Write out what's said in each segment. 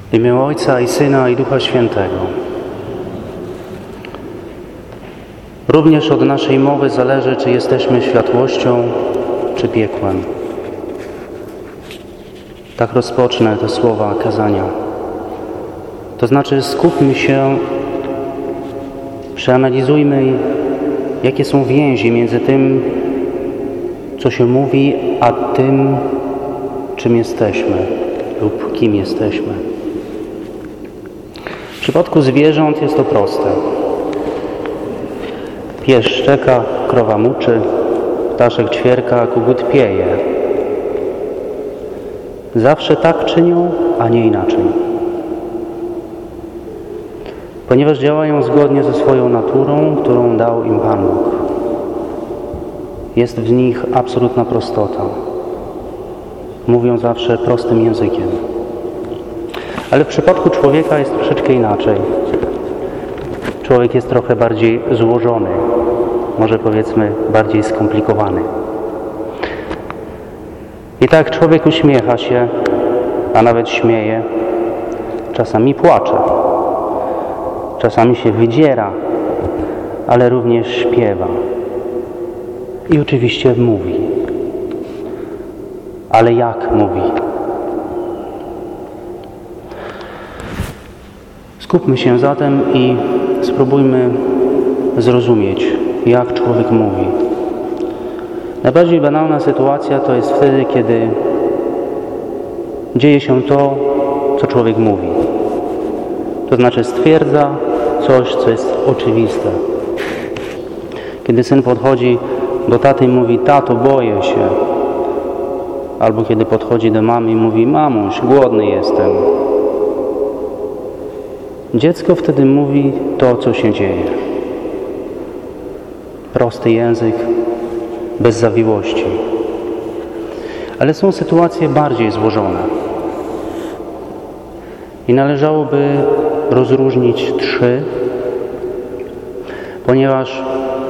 W imię Ojca i Syna i Ducha Świętego. Również od naszej mowy zależy, czy jesteśmy światłością, czy piekłem. Tak rozpocznę te słowa kazania. To znaczy skupmy się, przeanalizujmy, jakie są więzi między tym, co się mówi, a tym, czym jesteśmy lub kim jesteśmy. W przypadku zwierząt jest to proste. Pies szczeka, krowa muczy, ptaszek ćwierka, kogut pieje. Zawsze tak czynią, a nie inaczej. Ponieważ działają zgodnie ze swoją naturą, którą dał im Pan Bóg. Jest w nich absolutna prostota. Mówią zawsze prostym językiem. Ale w przypadku człowieka jest troszeczkę inaczej. Człowiek jest trochę bardziej złożony, może powiedzmy bardziej skomplikowany. I tak człowiek uśmiecha się, a nawet śmieje, czasami płacze, czasami się wydziera, ale również śpiewa. I oczywiście mówi. Ale jak mówi? Skupmy się zatem i spróbujmy zrozumieć, jak człowiek mówi. Najbardziej banalna sytuacja to jest wtedy, kiedy dzieje się to, co człowiek mówi. To znaczy stwierdza coś, co jest oczywiste. Kiedy syn podchodzi do taty i mówi: tato, boję się. Albo kiedy podchodzi do mamy i mówi: mamuś, głodny jestem. Dziecko wtedy mówi to, co się dzieje. Prosty język, bez zawiłości. Ale są sytuacje bardziej złożone. I należałoby rozróżnić 3, ponieważ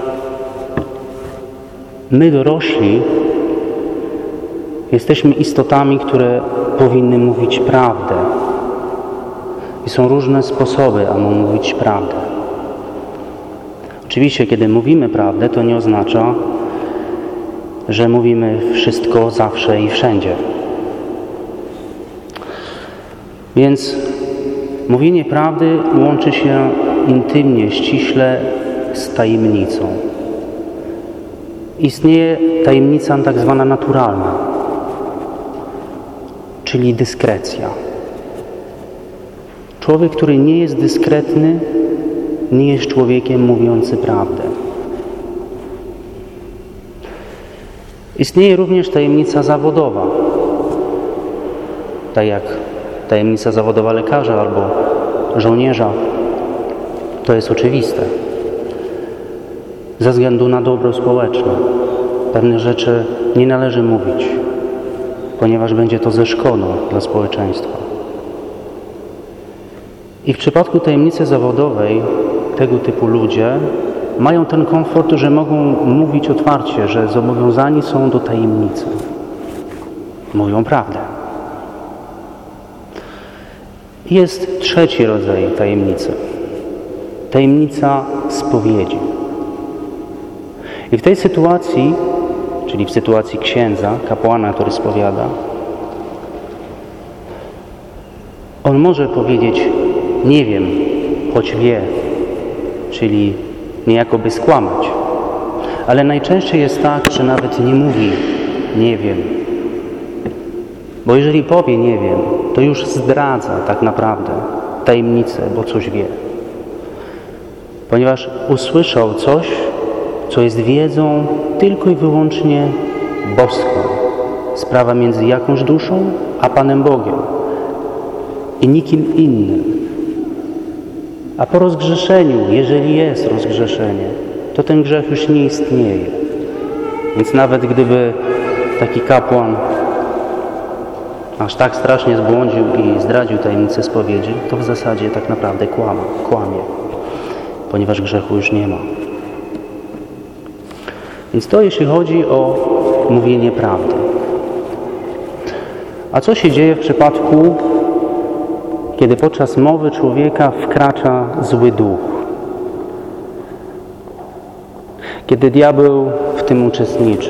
my dorośli jesteśmy istotami, które powinny mówić prawdę. I są różne sposoby, aby mówić prawdę. Oczywiście, kiedy mówimy prawdę, to nie oznacza, że mówimy wszystko zawsze i wszędzie. Więc mówienie prawdy łączy się intymnie, ściśle z tajemnicą. Istnieje tajemnica tak zwana naturalna, czyli dyskrecja. Człowiek, który nie jest dyskretny, nie jest człowiekiem mówiący prawdę. Istnieje również tajemnica zawodowa, tak jak tajemnica zawodowa lekarza albo żołnierza. To jest oczywiste. Ze względu na dobro społeczne. Pewne rzeczy nie należy mówić, ponieważ będzie to ze szkodą dla społeczeństwa. I w przypadku tajemnicy zawodowej tego typu ludzie mają ten komfort, że mogą mówić otwarcie, że zobowiązani są do tajemnicy. Mówią prawdę. Jest 3 rodzaj tajemnicy. Tajemnica spowiedzi. I w tej sytuacji, czyli w sytuacji księdza, kapłana, który spowiada, on może powiedzieć: nie wiem, choć wie, czyli niejako by skłamać. Ale najczęściej jest tak, że nawet nie mówi nie wiem. Bo jeżeli powie nie wiem, to już zdradza tak naprawdę tajemnicę, bo coś wie. Ponieważ usłyszał coś, co jest wiedzą tylko i wyłącznie boską. Sprawa między jakąś duszą a Panem Bogiem i nikim innym. A po rozgrzeszeniu, jeżeli jest rozgrzeszenie, to ten grzech już nie istnieje. Więc nawet gdyby taki kapłan aż tak strasznie zbłądził i zdradził tajemnicę spowiedzi, to w zasadzie tak naprawdę kłamie, ponieważ grzechu już nie ma. Więc to jeśli chodzi o mówienie prawdy. A co się dzieje w przypadku kiedy podczas mowy człowieka wkracza zły duch. Kiedy diabeł w tym uczestniczy.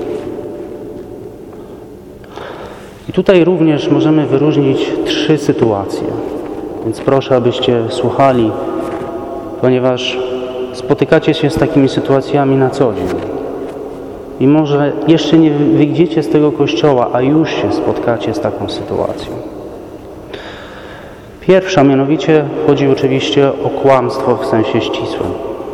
I tutaj również możemy wyróżnić 3 sytuacje. Więc proszę, abyście słuchali, ponieważ spotykacie się z takimi sytuacjami na co dzień. I może jeszcze nie wyjdziecie z tego kościoła, a już się spotkacie z taką sytuacją. Pierwsza, mianowicie chodzi oczywiście o kłamstwo w sensie ścisłym.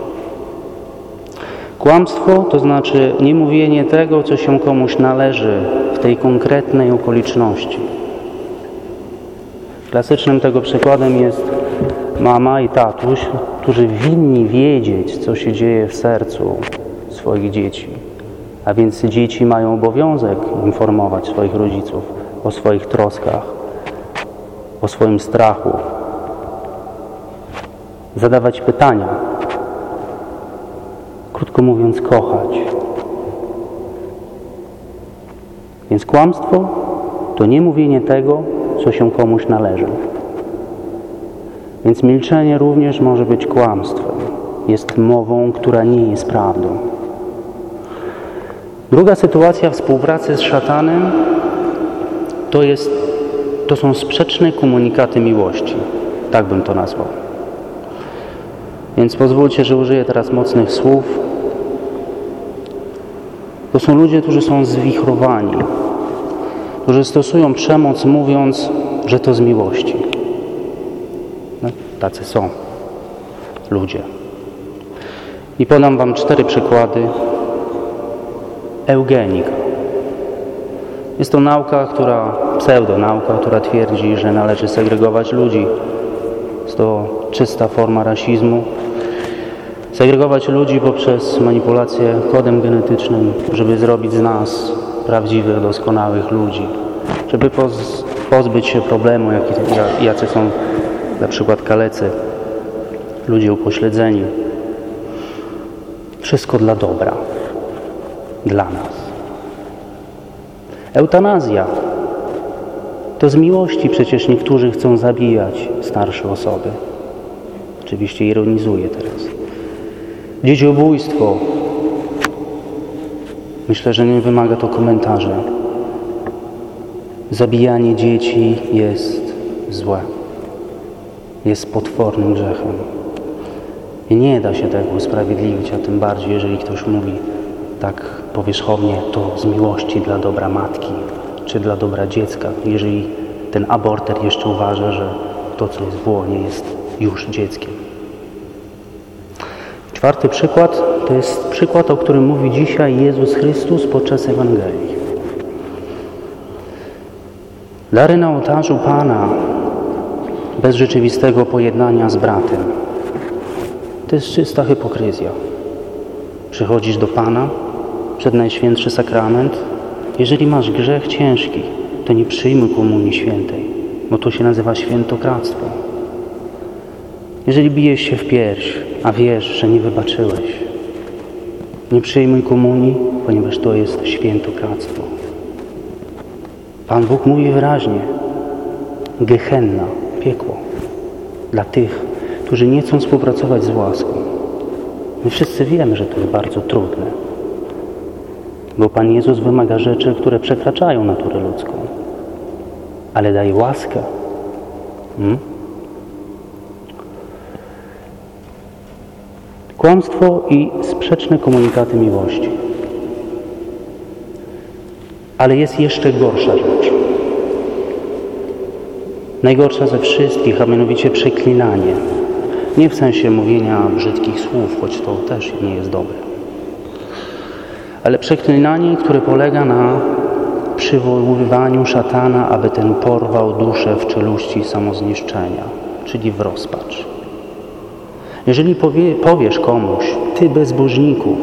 Kłamstwo to znaczy niemówienie tego, co się komuś należy w tej konkretnej okoliczności. Klasycznym tego przykładem jest mama i tatuś, którzy winni wiedzieć, co się dzieje w sercu swoich dzieci. A więc dzieci mają obowiązek informować swoich rodziców o swoich troskach, o swoim strachu, zadawać pytania, krótko mówiąc, kochać. Więc kłamstwo to nie mówienie tego, co się komuś należy. Więc milczenie również może być kłamstwem. Jest mową, która nie jest prawdą. Druga sytuacja współpracy z szatanem to są sprzeczne komunikaty miłości. Tak bym to nazwał. Więc pozwólcie, że użyję teraz mocnych słów. To są ludzie, którzy są zwichrowani, którzy stosują przemoc, mówiąc, że to z miłości. No, tacy są ludzie. I podam wam 4 przykłady. Eugenika. Jest to nauka, pseudonauka, która twierdzi, że należy segregować ludzi. Jest to czysta forma rasizmu. Segregować ludzi poprzez manipulację kodem genetycznym, żeby zrobić z nas prawdziwych, doskonałych ludzi. Żeby pozbyć się problemu, jacy są na przykład kalecy, ludzie upośledzeni. Wszystko dla dobra. Dla nas. Eutanazja. To z miłości przecież niektórzy chcą zabijać starsze osoby. Oczywiście ironizuję teraz. Dzieciobójstwo. Myślę, że nie wymaga to komentarza. Zabijanie dzieci jest złe. Jest potwornym grzechem. I nie da się tego usprawiedliwić, a tym bardziej, jeżeli ktoś mówi tak powierzchownie, to z miłości dla dobra matki, czy dla dobra dziecka, jeżeli ten aborter jeszcze uważa, że to, co jest w łonie, jest już dzieckiem. 4. przykład to jest przykład, o którym mówi dzisiaj Jezus Chrystus podczas Ewangelii. Dary na ołtarzu Pana bez rzeczywistego pojednania z bratem. To jest czysta hipokryzja. Przychodzisz do Pana przed Najświętszy Sakrament. Jeżeli masz grzech ciężki, to nie przyjmuj Komunii Świętej, bo to się nazywa świętokradztwo. Jeżeli bijesz się w pierś, a wiesz, że nie wybaczyłeś, nie przyjmuj Komunii, ponieważ to jest świętokradztwo. Pan Bóg mówi wyraźnie: Gehenna, piekło, dla tych, którzy nie chcą współpracować z łaską. My wszyscy wiemy, że to jest bardzo trudne, bo Pan Jezus wymaga rzeczy, które przekraczają naturę ludzką, ale daje łaskę. Kłamstwo i sprzeczne komunikaty miłości. Ale jest jeszcze gorsza rzecz. Najgorsza ze wszystkich, a mianowicie przeklinanie. Nie w sensie mówienia brzydkich słów, choć to też nie jest dobre. Ale przeklinanie, które polega na przywoływaniu szatana, aby ten porwał duszę w czeluści samozniszczenia, czyli w rozpacz. Jeżeli powiesz komuś: ty bezbożniku,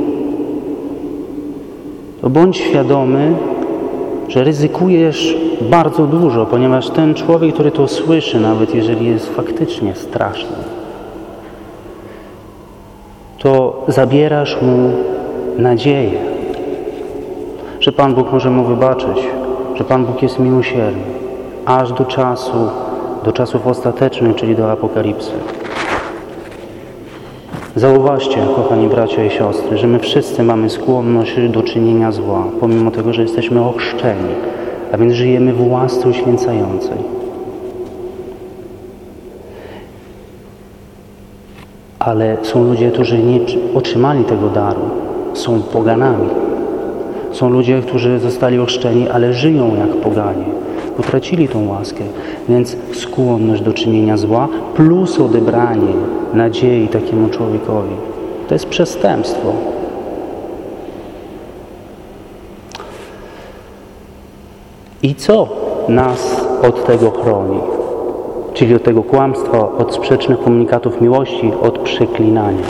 to bądź świadomy, że ryzykujesz bardzo dużo, ponieważ ten człowiek, który to słyszy, nawet jeżeli jest faktycznie straszny, to zabierasz mu nadzieję, że Pan Bóg może mu wybaczyć, że Pan Bóg jest miłosierny, aż do czasu, do czasów ostatecznych, czyli do apokalipsy. Zauważcie, kochani bracia i siostry, że my wszyscy mamy skłonność do czynienia zła, pomimo tego, że jesteśmy ochrzczeni, a więc żyjemy w łasce uświęcającej. Ale są ludzie, którzy nie otrzymali tego daru, są poganami. Są ludzie, którzy zostali ochrzczeni, ale żyją jak poganie. Utracili tą łaskę, więc skłonność do czynienia zła plus odebranie nadziei takiemu człowiekowi. To jest przestępstwo. I co nas od tego chroni? Czyli od tego kłamstwa, od sprzecznych komunikatów miłości, od przeklinania.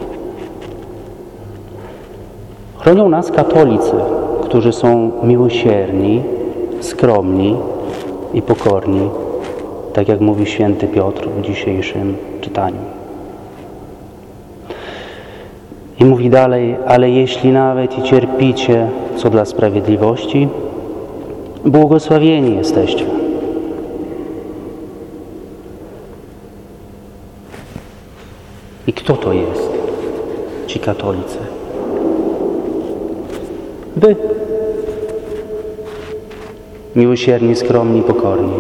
Chronią nas katolicy, którzy są miłosierni, skromni i pokorni, tak jak mówi święty Piotr w dzisiejszym czytaniu. I mówi dalej, ale jeśli nawet i cierpicie, co dla sprawiedliwości, błogosławieni jesteście. I kto to jest, ci katolicy? Wy. Miłosierni, skromni, pokorni.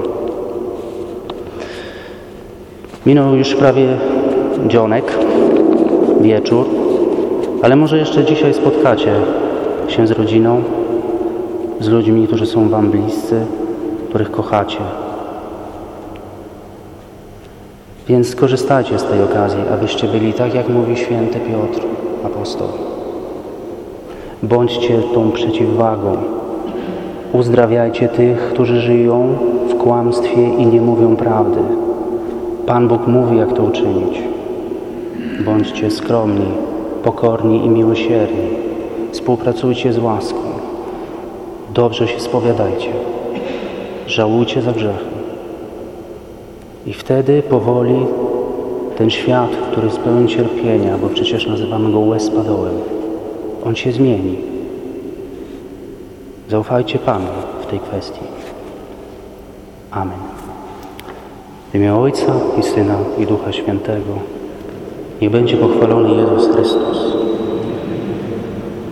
Minął już prawie dzionek, wieczór, ale może jeszcze dzisiaj spotkacie się z rodziną, z ludźmi, którzy są wam bliscy, których kochacie. Więc skorzystajcie z tej okazji, abyście byli tak, jak mówi święty Piotr, apostoł. Bądźcie tą przeciwwagą. Uzdrawiajcie tych, którzy żyją w kłamstwie i nie mówią prawdy. Pan Bóg mówi, jak to uczynić. Bądźcie skromni, pokorni i miłosierni. Współpracujcie z łaską. Dobrze się spowiadajcie. Żałujcie za grzechy. I wtedy powoli ten świat, który jest pełen cierpienia, bo przecież nazywamy go łez-padołem, on się zmieni. Zaufajcie Panu w tej kwestii. Amen. W imię Ojca i Syna i Ducha Świętego niech będzie pochwalony Jezus Chrystus.